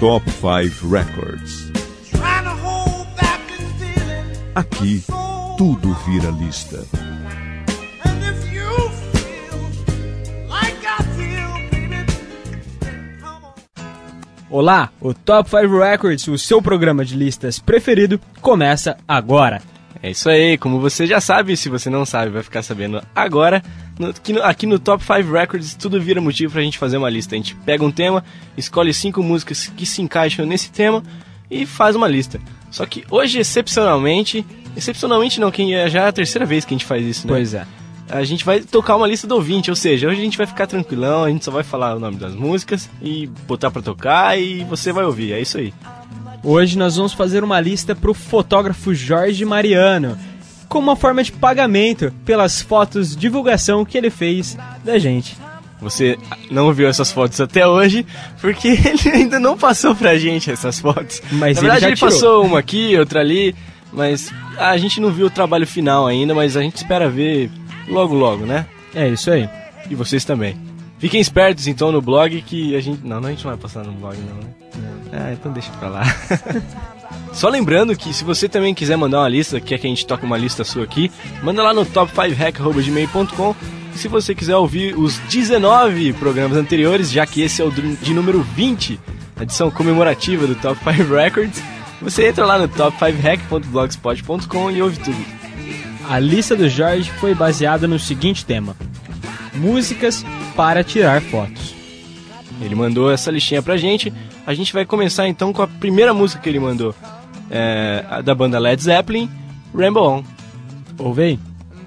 Top 5 Records. Aqui, tudo vira lista. Olá, o Top 5 Records, o seu programa de listas preferido, começa agora. É isso aí, como você já sabe, se você não sabe, vai ficar sabendo agora. Aqui no Top 5 Records, tudo vira motivo pra gente fazer uma lista. A gente pega um tema, escolhe 5 músicas que se encaixam nesse tema e faz uma lista. Só que hoje, excepcionalmente não, que já é a terceira vez que a gente faz isso, né? Pois é. A gente vai tocar uma lista do ouvinte, ou seja, hoje a gente vai ficar tranquilão, a gente só vai falar o nome das músicas e botar pra tocar e você vai ouvir, é isso aí. Hoje nós vamos fazer uma lista pro fotógrafo Jorge Mariano, como uma forma de pagamento pelas fotos de divulgação que ele fez da gente. Você não viu essas fotos até hoje, porque ele ainda não passou pra gente essas fotos. Mas na verdade ele tirou. passou uma aqui, outra ali, mas a gente não viu o trabalho final ainda, mas a gente espera ver logo, né? É isso aí. E vocês também. Fiquem espertos então no blog que a gente... Não, a gente não vai passar no blog não, né? Ah, então deixa pra lá. Só lembrando que se você também quiser mandar uma lista, quer que a gente toque uma lista sua aqui, manda lá no top5hack@gmail.com. E se você quiser ouvir os 19 programas anteriores, já que esse é o de número 20, a edição comemorativa do Top 5 Records, você entra lá no top5hack.blogspot.com e ouve tudo. A lista do Jorge foi baseada no seguinte tema: músicas para tirar fotos. Ele mandou essa listinha pra gente. A gente vai começar então com a primeira música que ele mandou, da banda Led Zeppelin, Ramble On. Ouve aí.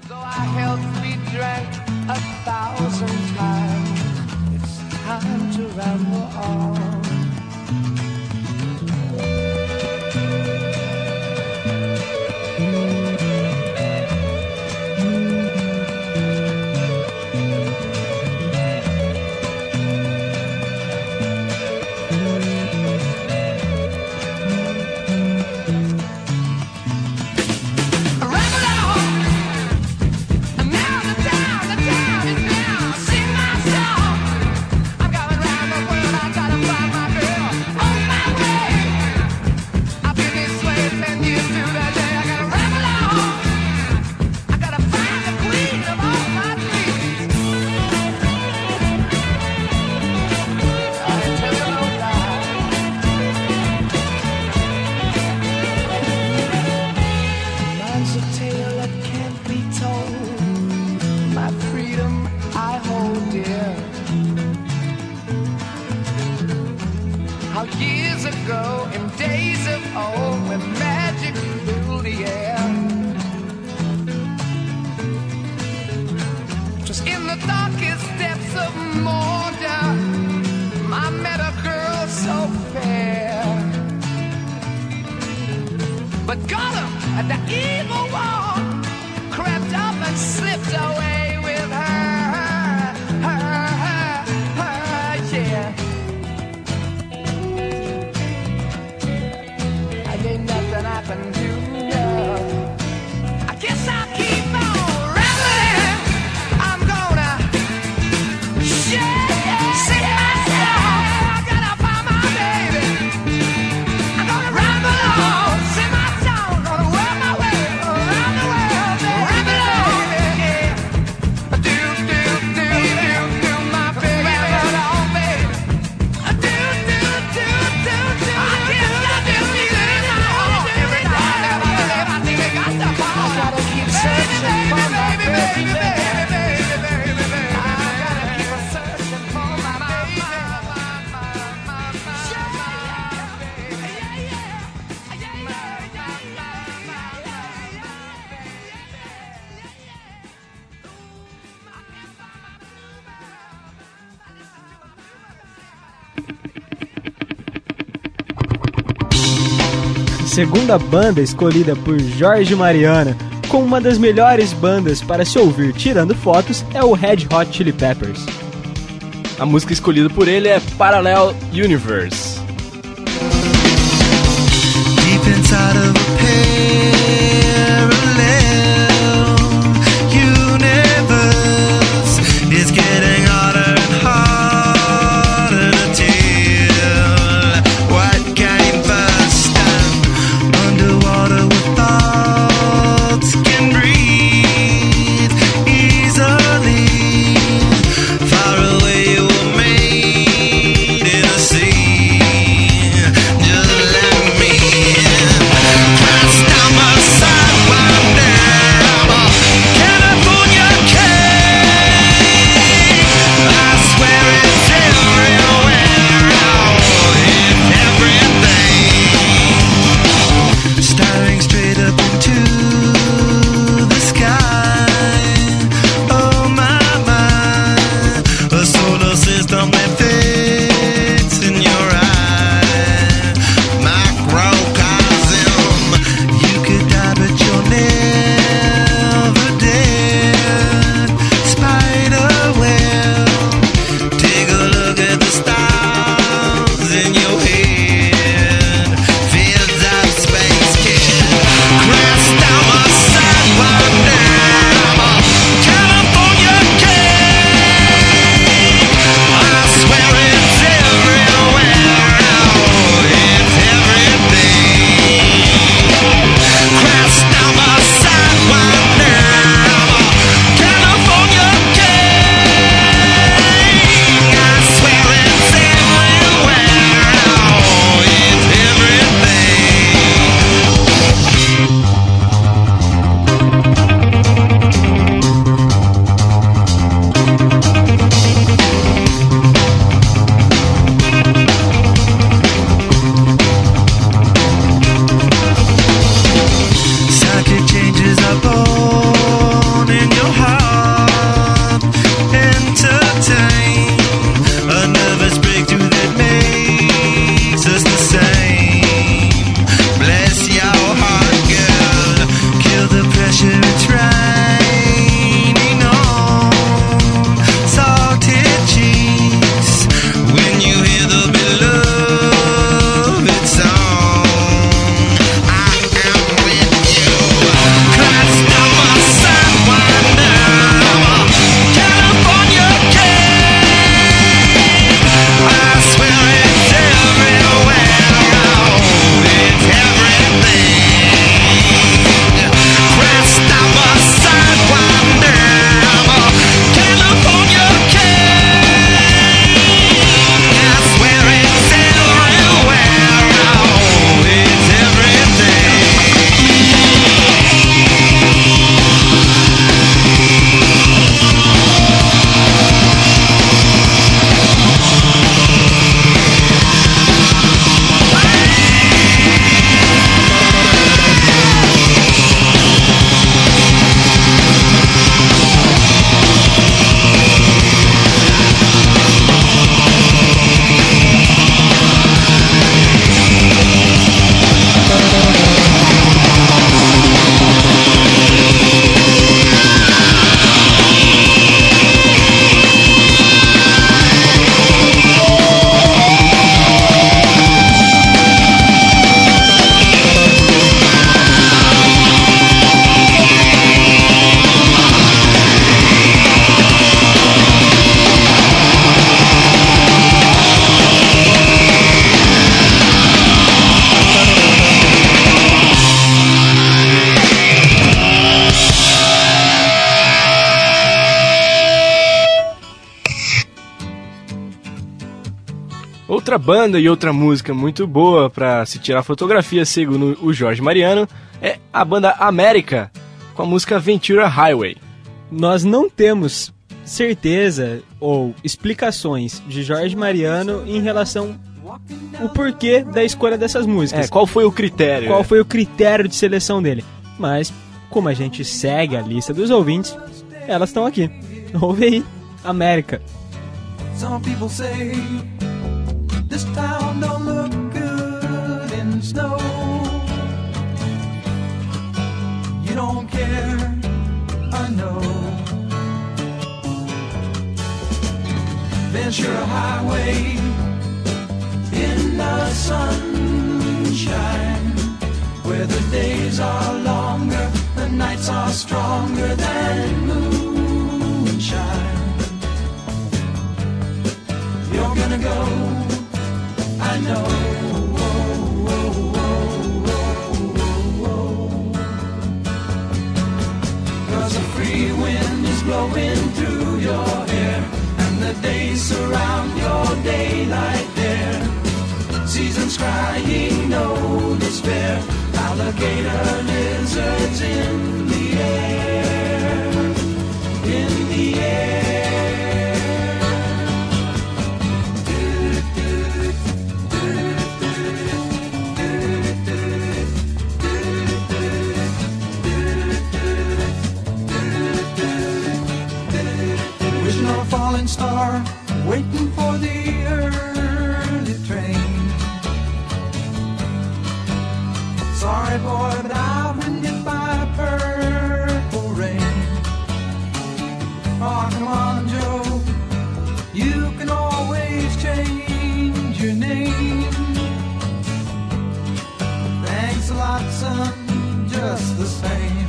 Segunda banda escolhida por Jorge Mariano como uma das melhores bandas para se ouvir tirando fotos é o Red Hot Chili Peppers. A música escolhida por ele é Parallel Universe. Deep inside of a parallel universe, it's getting harder and harder to tell. Why straight up into the sky. Oh my, my, a solar system that fits in your eye. Microcosm, you could die but you're never dead. Spiderweb, take a look at the stars in your head. Fields of space kid, crash down my sidewalk now. California cake, I swear it's everywhere now. It's everything. Crash down my sidewalk now. California cake, I swear it's everywhere now. It's psychic changes are born in your heart. Entertain a nervous breakthrough that makes us the same. Bless your heart, girl. Kill the pressure it's raining on salted cheeks when you hear the beloved song. I am with you. Crash down my sidewalk now. California cake, I swear it's everywhere now. It's everything. Crash down my sidewalk now. California cake, I swear it's everywhere now. It's everything. Outra banda e outra música muito boa pra se tirar fotografia, segundo o Jorge Mariano, é a banda América, com a música Ventura Highway. Nós não temos certeza ou explicações de Jorge Mariano em relação ao porquê da escolha dessas músicas. Qual foi o critério? Qual foi o critério de seleção dele. Mas, como a gente segue a lista dos ouvintes, elas estão aqui. Ouve aí, América. Some people say this town don't look good in snow. You don't care, I know. Ventura Highway in the sunshine, where the days are longer, the nights are stronger than moonshine. You're gonna go, I know. Cause a free wind is blowing through your hair, and the days surround your daylight there. Seasons crying, no despair. Alligator lizards in the air, in the air. star, waiting for the early train. Sorry boy, but I've been hit by purple rain. Oh, come on, Joe, you can always change your name. Thanks a lot, son, just the same.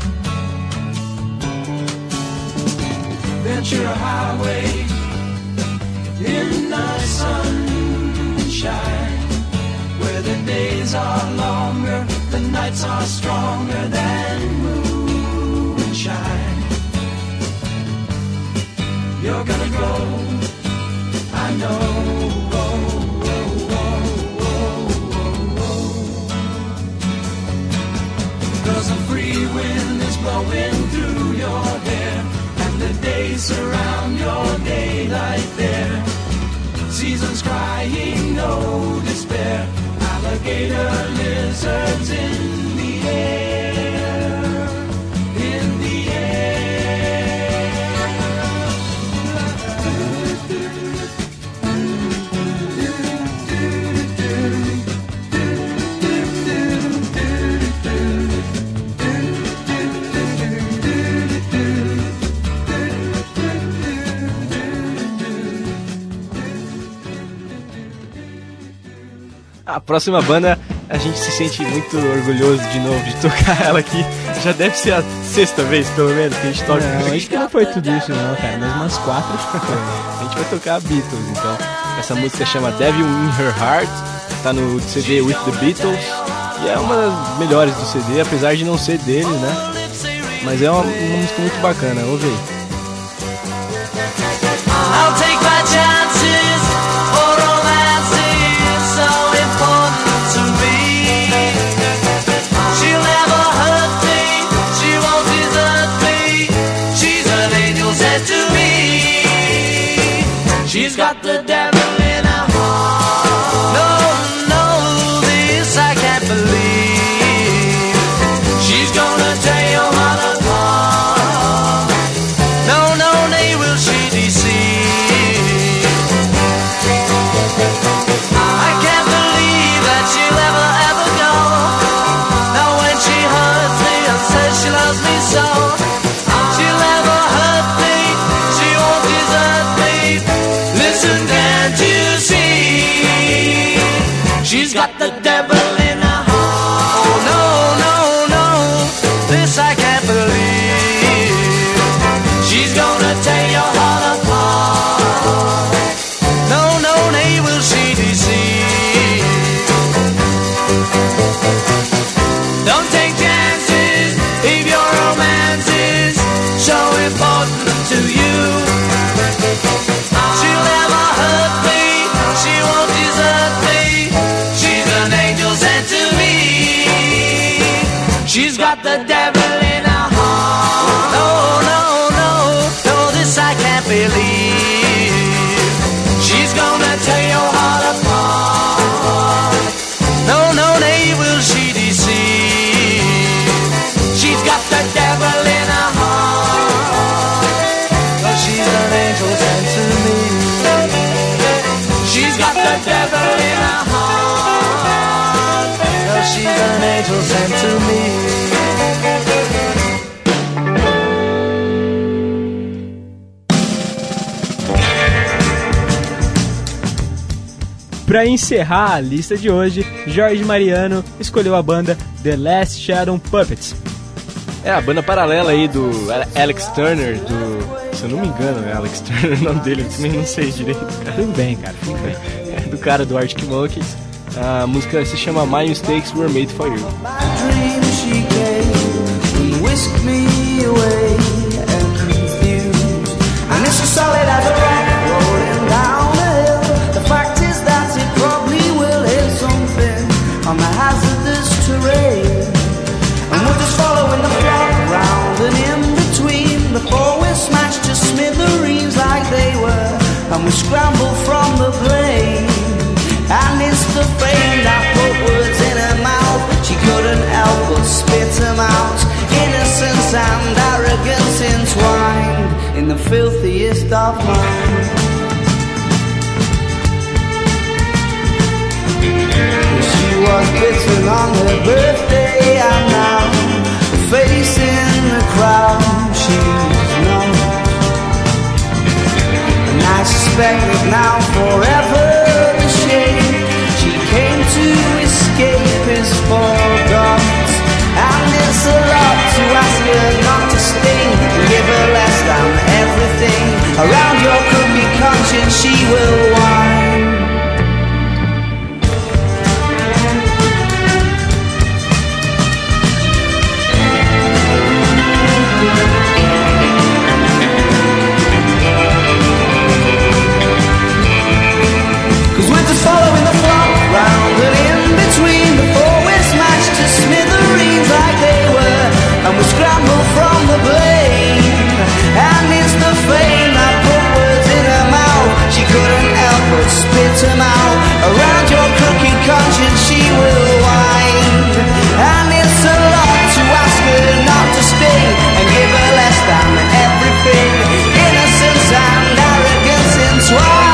Ventura Highway in the sunshine, where the days are longer, the nights are stronger than moonshine. You're gonna go, I know. Cause a free wind is blowing through your hair, and the days surround your daylight there. Seasons crying, no despair. Alligator lizards in the air, in the A próxima banda, a gente se sente muito orgulhoso de novo de tocar ela aqui. Já deve ser a sexta vez, pelo menos, que a gente toca. Não, acho que não foi tudo isso não, cara, mas umas 4 acho que foi. A gente vai tocar Beatles, então. Essa música chama Devil in Her Heart, tá no CD With the Beatles, e é uma das melhores do CD, apesar de não ser dele, né? Mas é uma música muito bacana, ouve aí. I'll take my chances, for romance is so important to me. She'll never hurt me, she won't desert me. She's an angel sent to me. She's got the devil in her heart. No, no, this I can't believe. She's gonna tear your heart apart. No, no, nay, will she deceive? I can't believe that she'll ever, ever go. Now when she hurts me and says she loves me so, she'll never hurt me, she won't desert me. Listen, can't you see? She's got the devil in her heart. Oh, no, no, no, this I can't believe. She's gonna tear your heart apart. No, no, nay, will she deceive? Don't take chances if your romance is so important to you. She'll never hurt me, she won't desert me. She's an angel sent to me. She's got the devil in her heart. No, no, no, no, this I can't believe. She's gonna tear your heart apart. No, no, nay, will she deceive? She's got the devil in her heart. Oh, she's an angel sent to me. She's got the devil in her heart. Oh, she's an angel sent to me. Pra encerrar a lista de hoje, Jorge Mariano escolheu a banda The Last Shadow Puppets. É a banda paralela aí do Alex Turner, se eu não me engano é Alex Turner o nome dele, eu também não sei direito, cara. Tudo bem, cara, tudo bem. É do cara do Arctic Monkeys. A música se chama My Mistakes Were Made For You. Dream she came and whisked me away and confused. And it's as solid as a rock rolling down the hill. The fact is that it probably will hit something on the hazardous terrain. And we're just following the flock round and in between. Before we're smashed to smithereens like they were, and we scramble from the plane. And it's the fame that put words in her mouth. She couldn't help but spit them out. Innocence and arrogance entwined in the filthiest of minds. She was bitten on her birthday and now facing the crowd she's known. And I suspect that now forever the shame she came to escape is forgot. And it's a lot to ask her not to sting and give her less than everything. Around your cookie conscience she will whine. Cause winter's following the flock round and in between the four we're smashed to smithereens like they were, and we scramble from the blame. And it's the fame that put words in her mouth. She couldn't help but spit them out. Around your crooked conscience she will wind. And it's a lot to ask her not to sting and give her less than everything. Innocence and arrogance entwined.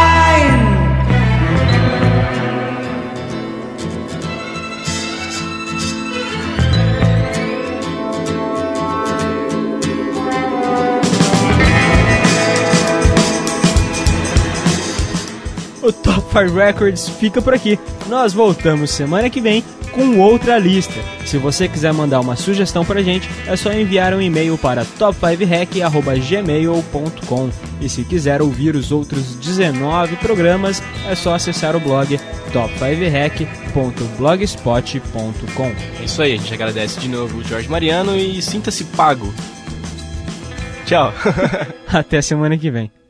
O Top 5 Records fica por aqui. Nós voltamos semana que vem com outra lista. Se você quiser mandar uma sugestão pra gente, é só enviar um e-mail para top5rec@gmail.com. E se quiser ouvir os outros 19 programas, é só acessar o blog top5rec.blogspot.com. É isso aí, a gente agradece de novo o Jorge Mariano e sinta-se pago. Tchau. Até semana que vem.